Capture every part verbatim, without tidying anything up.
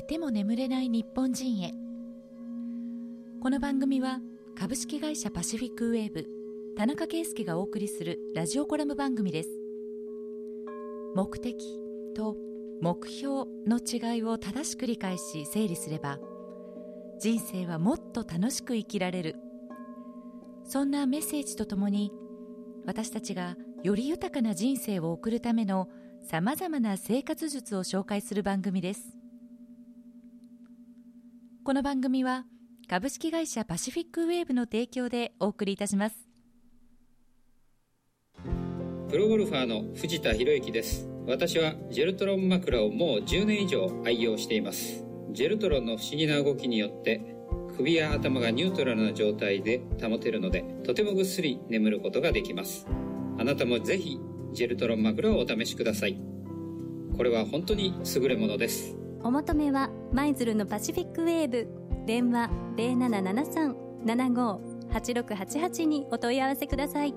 寝ても眠れない日本人へ。この番組は株式会社パシフィックウェーブ田中圭介がお送りするラジオコラム番組です。目的と目標の違いを正しく理解し整理すれば、人生はもっと楽しく生きられる。そんなメッセージとともに、私たちがより豊かな人生を送るためのさまざまな生活術を紹介する番組です。この番組は株式会社パシフィックウェーブの提供でお送りいたします。 プロゴルファーの藤田博之です。私はジェルトロン枕をもうじゅうねん以上愛用しています。ジェルトロンの不思議な動きによって首や頭がニュートラルな状態で保てるので、とてもぐっすり眠ることができます。あなたもぜひジェルトロン枕をお試しください。これは本当に優れものです。 お求めは舞鶴のパシフィックウェーブ、電話 ゼロななななさん ななごはちろくはちはち にお問い合わせください。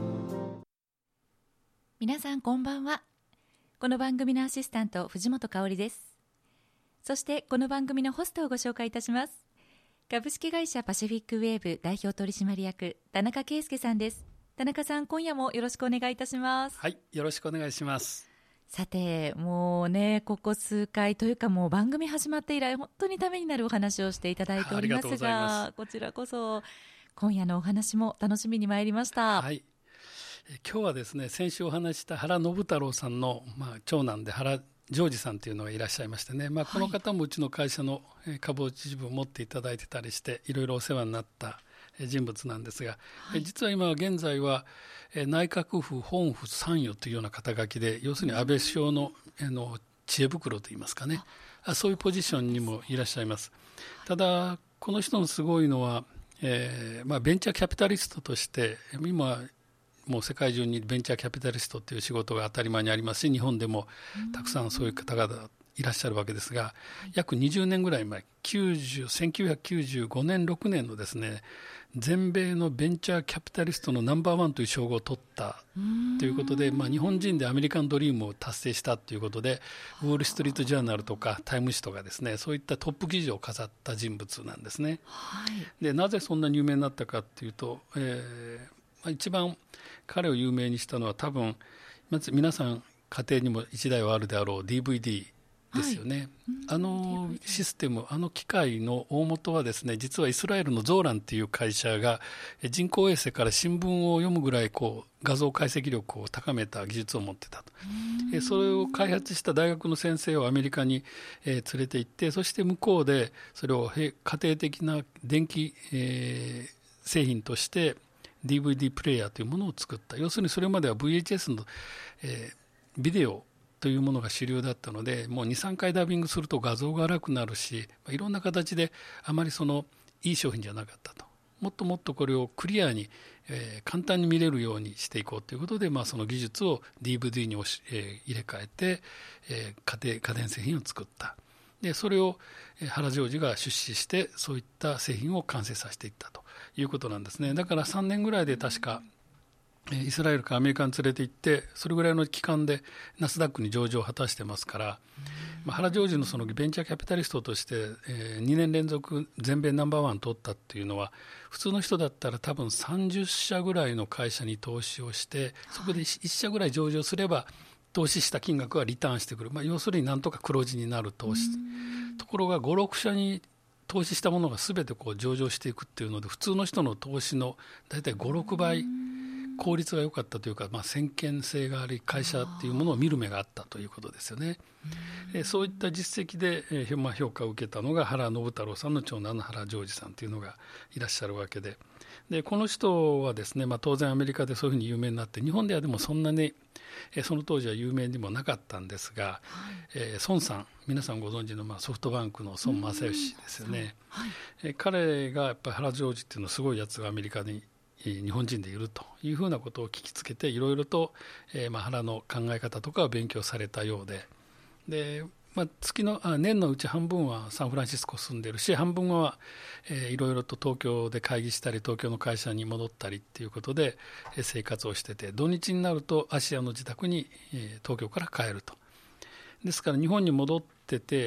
皆さんこんばんは。この番組のアシスタント藤本香織です。そしてこの番組のホストをご紹介いたします。株式会社パシフィックウェーブ代表取締役田中圭介さんです。田中さん、今夜もよろしくお願いいたします。 はい、よろしくお願いします。 さて、もうね、ここ数回というかもう番組始まって以来本当にためになるお話をしていただいておりますが、ありがとうございます。こちらこそ今夜のお話も楽しみに参りました。 はい、え今日はですね、先週お話した原信太郎さんの、まあ、長男で原ジョージさんというのがいらっしゃいましてね、まあ、この方もうちの会社の株を一部持っていただいてたりしていろいろお世話になった人物なんですが、はい、実は今現在は内閣府本府参与というような肩書きで、要するに安倍首相の、あの知恵袋といいますかね、あそういうポジションにもいらっしゃいます。ただこの人のすごいのは、えーまあ、ベンチャーキャピタリストとして今もう世界中にベンチャーキャピタリストという仕事が当たり前にありますし、日本でもたくさんそういう方々いらっしゃるわけですが、約にじゅうねんぐらい前、きゅうじゅうせんきゅうひゃくきゅうじゅうごねんろくねんのですね、全米のベンチャーキャピタリストのナンバーワンという称号を取ったということで、まあ、日本人でアメリカンドリームを達成したということで、ウォール・ストリート・ジャーナルとかタイム誌とかですね、そういったトップ記事を飾った人物なんですね。はい、でなぜそんなに有名になったかというと、えー一番彼を有名にしたのは多分まず皆さん家庭にも一台はあるであろう ディーブイディー ですよね。はい、あのシステム、あの機械の大元はですね、実はイスラエルのゾーランという会社が人工衛星から新聞を読むぐらいこう画像解析力を高めた技術を持ってたと。えそれを開発した大学の先生をアメリカに、えー、連れて行って、そして向こうでそれを家庭的な電気、えー、製品としてディーブイディー プレイヤーというものを作った。要するにそれまでは ブイエイチエス の、えー、ビデオというものが主流だったので、もうにさんかいダビングすると画像が荒くなるし、いろんな形であまりそのいい商品じゃなかったと。もっともっとこれをクリアに、えー、簡単に見れるようにしていこうということで、まあ、その技術を ディーブイディー に押し、えー、入れ替えて、えー、家庭家電製品を作った。でそれを原ジョージが出資してそういった製品を完成させていったということなんですね。だからさんねんぐらいで確かイスラエルかアメリカに連れて行って、それぐらいの期間でナスダックに上場を果たしてますから、まあ、原ジョージのそのベンチャーキャピタリストとして、えー、にねん連続全米ナンバーワン取ったっていうのは、普通の人だったら多分さんじゅっしゃぐらいの会社に投資をして、そこでいっしゃぐらい上場すれば投資した金額はリターンしてくる、まあ、要するになんとか黒字になる投資。ところがご、ろくしゃに投資したものが全てこう上場していくっていうので、普通の人の投資のだいたいご、ろくばい効率が良かったというか、まあ、先見性がある会社っていうものを見る目があったということですよね。えそういった実績で、えーまあ、評価を受けたのが原信太郎さんの長男の原ジョージさんというのがいらっしゃるわけで、でこの人はですね、まあ、当然アメリカでそういうふうに有名になって、日本ではでもそんなに、えー、その当時は有名にもなかったんですが、はいえー、孫さん、皆さんご存知の、まあ、ソフトバンクの孫正義ですよね。はいえー、彼がやっぱり原ジョージっていうのすごいやつがアメリカに日本人でいるというふうなことを聞きつけて、いろいろと、えーまあ、原の考え方とかを勉強されたようで、で、まあ、月のあ年のうち半分はサンフランシスコ住んでるし、半分は、えー、いろいろと東京で会議したり東京の会社に戻ったりっていうことで、えー、生活をしてて、土日になると芦屋の自宅に、えー、東京から帰ると。ですから日本に戻ってて、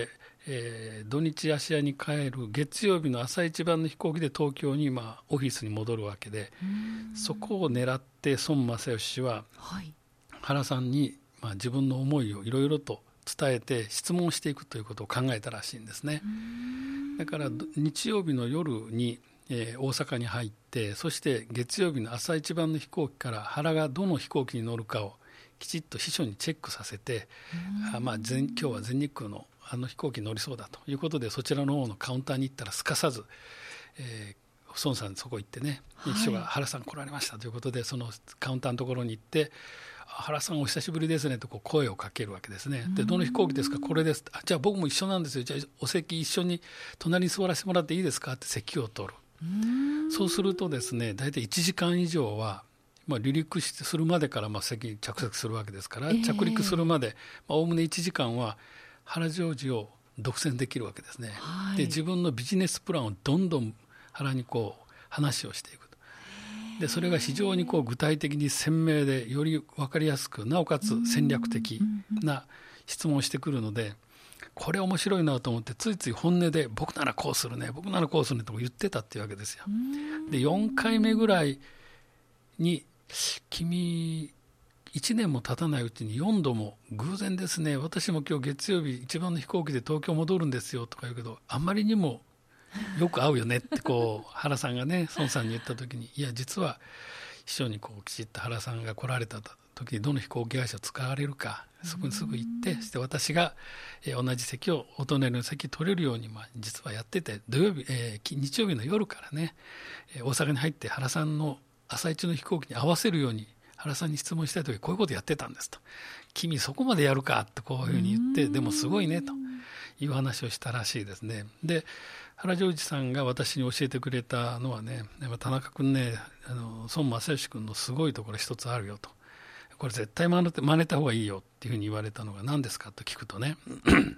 えー、土日芦屋に帰る月曜日の朝一番の飛行機で東京に、まあ、オフィスに戻るわけで、そこを狙って孫正義氏は、はい、原さんに、まあ、自分の思いをいろいろと伝えて質問していくということを考えたらしいんですね。だから日曜日の夜に、えー、大阪に入って、そして月曜日の朝一番の飛行機から原がどの飛行機に乗るかをきちっと秘書にチェックさせて、あ、まあ、全今日は全日空のあの飛行機に乗りそうだということで、そちらの方のカウンターに行ったらすかさず、えー、孫さんそこ行ってね、秘書が原さん来られましたということで、そのカウンターのところに行って、原さんお久しぶりですねとこう声をかけるわけですね。で、どの飛行機ですか、これです。あ、じゃあ僕も一緒なんですよ、じゃあお席一緒に隣に座らせてもらっていいですかって席を取る。そうするとですね、大体いちじかん以上は、まあ、離陸するまでからまあ席に着席するわけですから、えー、着陸するまでおおむねいちじかんは原ジョージを独占できるわけですね、はい、で自分のビジネスプランをどんどん原にこう話をしていくと。でそれが非常にこう具体的に鮮明で、より分かりやすく、なおかつ戦略的な質問をしてくるので、これ面白いなと思って、ついつい本音で僕ならこうするね、僕ならこうするねと言ってたっていうわけですよ。でよんかいめぐらいに、君いちねんも経たないうちによんども偶然ですね、私も今日月曜日一番の飛行機で東京戻るんですよとか言うけど、あんまりにもよく会うよねってこう原さんがね孫さんに言った時に、いや実は秘書にこうきちっと原さんが来られた時にどの飛行機会社を使われるか、そこにすぐ行って、そして私が同じ席をお隣の席取れるように、まあ、実はやってて、土曜日、えー、日曜日の夜からね大阪に入って原さんの朝一の飛行機に合わせるように原さんに質問したいとき、こういうことやってたんですと。君そこまでやるかってこういうふうに言って、でもすごいねという話をしたらしいですね。で原ジョージさんが私に教えてくれたのはね、田中君ね、あの孫正義君のすごいところ一つあるよと、これ絶対真似て、真似た方がいいよっていうふうに言われたのが何ですかと聞くとね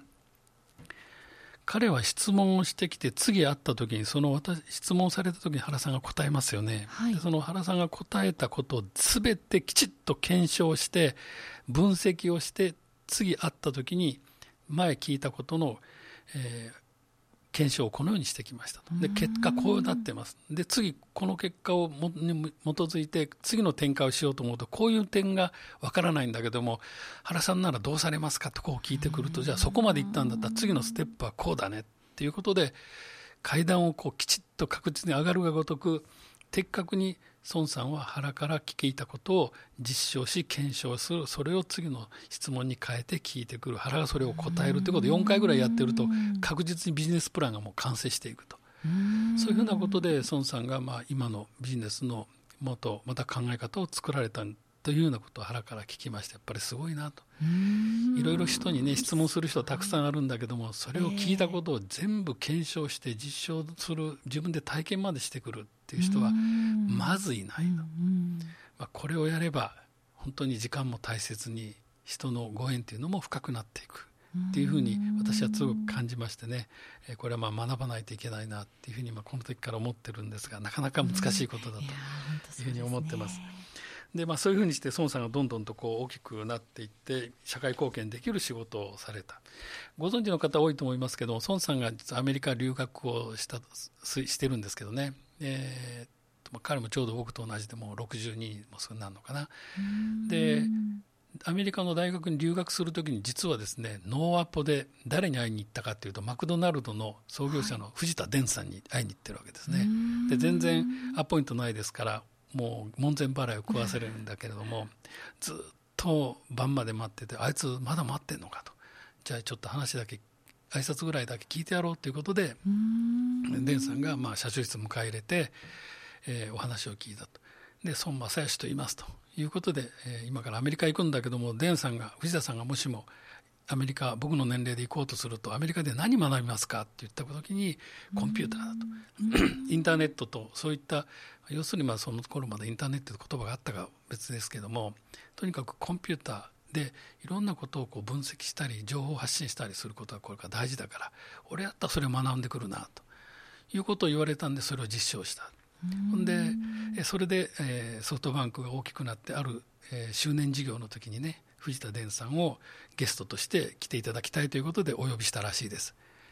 彼は質問をしてきて、次会った時にその私質問された時に原さんが答えますよね、はい、でその原さんが答えたことを全てきちっと検証して分析をして、次会った時に前聞いたことの、えー検証をこのようにしてきましたと。で結果こうなってます。で次この結果をもに基づいて次の展開をしようと思うと、こういう点がわからないんだけども、原さんならどうされますかとこう聞いてくると、じゃあそこまでいったんだったら次のステップはこうだねっていうことで、階段をこうきちっと確実に上がるがごとく、的確に孫さんは原から聞いたことを実証し検証する、それを次の質問に変えて聞いてくる、原がそれを答えるということをよんかいぐらいやってると、確実にビジネスプランがもう完成していくと。そういうふうなことで孫さんがまあ今のビジネスの元また考え方を作られたというようなことを原から聞きまして、やっぱりすごいなと。いろいろ人にね質問する人はたくさんあるんだけども、それを聞いたことを全部検証して実証する、自分で体験までしてくるっていう人はまずいないの、まあ、これをやれば本当に時間も大切に、人のご縁というのも深くなっていくっていうふうに私は強く感じましてね、これはまあ学ばないといけないなっていうふうにこの時から思ってるんですが、なかなか難しいことだというふうに思ってます。でまあ、そういうふうにして孫さんがどんどんとこう大きくなっていって社会貢献できる仕事をされた。ご存知の方多いと思いますけど、孫さんが実はアメリカ留学をしたしてるんですけどね、えー、彼もちょうど僕と同じでもうろくじゅうにもすぐなるのかな。でアメリカの大学に留学するときに実はですね、ノーアポで誰に会いに行ったかというと、マクドナルドの創業者の藤田伝さんに会いに行ってるわけですね。で全然アポイントないですから、もう門前払いを食わせるんだけれども、ずっと晩まで待ってて、あいつまだ待ってんのかと、じゃあちょっと話だけ挨拶ぐらいだけ聞いてやろうということで、伝さんがまあ社長室迎え入れて、えー、お話を聞いたと。で孫正義と言いますということで、えー、今からアメリカ行くんだけども、伝さんが藤田さんがもしもアメリカ僕の年齢で行こうとすると、アメリカで何学びますかって言った時にコンピューターだとインターネットとそういった要するにまあその頃までインターネットという言葉があったか別ですけども、とにかくコンピューターでいろんなことをこう分析したり情報発信したりすることがこれから大事だから、俺やったらそれを学んでくるなということを言われたんで、それを実証した。でそれで、えー、ソフトバンクが大きくなって、ある、えー、周年事業の時にね、藤田伝さんをゲストとして来ていただきたいということでお呼びしたらしいです。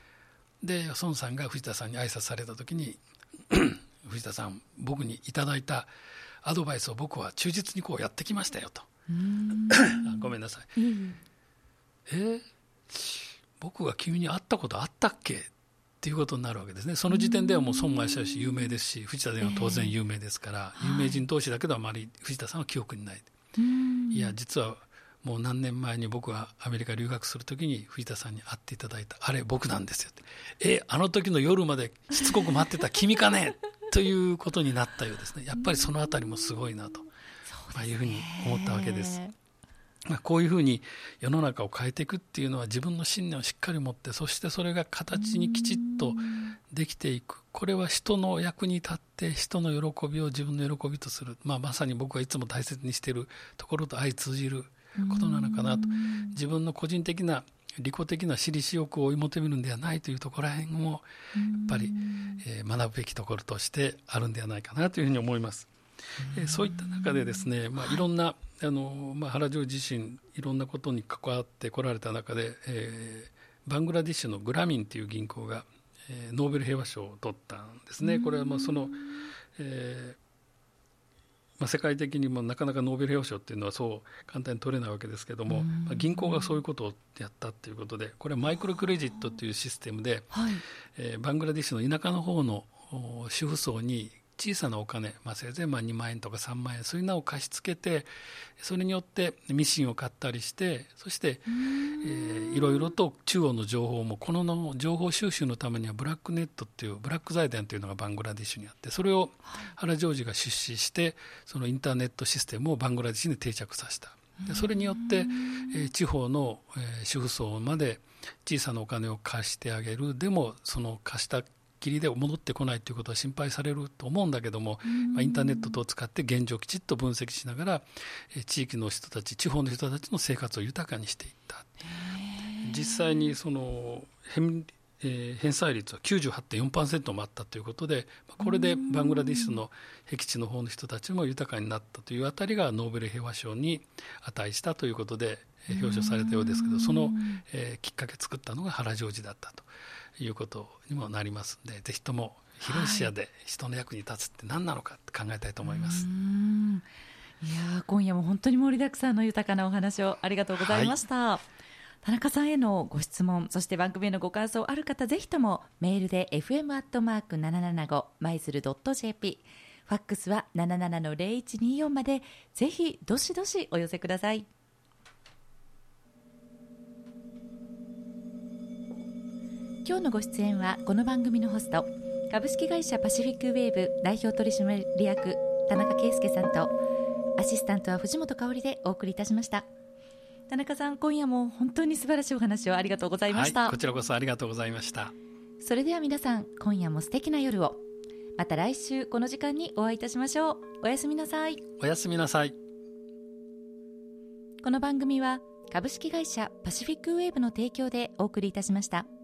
で孫さんが藤田さんに挨拶された時に藤田さん、僕にいただいたアドバイスを僕は忠実にこうやってきましたよと。うーんごめんなさい、うん、えー、僕が君に会ったことあったっけっていうことになるわけですね。その時点ではもう孫正義有名ですし、藤田では当然有名ですから、えー、有名人同士だけどあまり藤田さんは記憶にない。いや実はもう何年前に僕がアメリカ留学するときに藤田さんに会っていただいたあれ僕なんですよって。えあの時の夜までしつこく待ってた君かねということになったようですね。やっぱりそのあたりもすごいなと、まあ、いうふうに思ったわけです。まあ、こういうふうに世の中を変えていくっていうのは自分の信念をしっかり持って、そしてそれが形にきちっとできていく。これは人の役に立って人の喜びを自分の喜びとする、まあ、まさに僕がいつも大切にしているところと相通じることなのかなと。自分の個人的な利己的な私利私欲を追い求めるんではないというところらへんもやっぱり、えー、学ぶべきところとしてあるんではないかなというふうに思います。えー、そういった中でですね、まあ、いろんなあの、まあ、原ジョージ自身いろんなことに関わってこられた中で、えー、バングラディッシュのグラミンという銀行が、えー、ノーベル平和賞を取ったんですね。これはまあその、えーまあ、世界的にもなかなかノーベル平和賞っていうのはそう簡単に取れないわけですけども、まあ、銀行がそういうことをやったということで、これはマイクロクレジットというシステムで、はい、えー、バングラディッシュの田舎の方の主婦層に小さなお金、まあ、せいぜいまあにまんえんとかさんまんえん、そういうのを貸し付けて、それによってミシンを買ったりして、そして、えー、いろいろと中央の情報も、この情報収集のためにはブラックネットっていうブラック財団というのがバングラディッシュにあって、それを原ジョージが出資して、そのインターネットシステムをバングラディッシュに定着させた。でそれによって、えー、地方の、えー、主婦層まで小さなお金を貸してあげる。でもその貸したきりで戻ってこないということは心配されると思うんだけども、まあ、インターネット等を使って現状をきちっと分析しながら、えー、地域の人たち、地方の人たちの生活を豊かにしていった。実際にその返、えー、返済率は きゅうじゅうはちてんよんパーセント もあったということで、これでバングラディッシュの僻地の方の人たちも豊かになったというあたりがノーベル平和賞に値したということで、えー、表彰されたようですけど、その、えー、きっかけ作ったのが原ジョージだったということにもなりますので、ぜひとも広い視野で人の役に立つって何なのかって考えたいと思います。 はい、うーん、いや今夜も本当に盛りだくさんの豊かなお話をありがとうございました。はい、田中さんへのご質問、そして番組へのご感想ある方、ぜひともメールで エフエム アットマーク ななななご マイズル ドット ジェーピー、 ファックスは なななな の ゼロいちにーよん までぜひどしどしお寄せください。今日のご出演はこの番組のホスト、株式会社パシフィックウェーブ代表取締役田中圭介さんと、アシスタントは藤本香織でお送りいたしました。田中さん、今夜も本当に素晴らしいお話をありがとうございました。 はい、こちらこそありがとうございました。 それでは皆さん、今夜も素敵な夜を。また来週この時間にお会いいたしましょう。おやすみなさい。 おやすみなさい。 この番組は株式会社パシフィックウェーブの提供でお送りいたしました。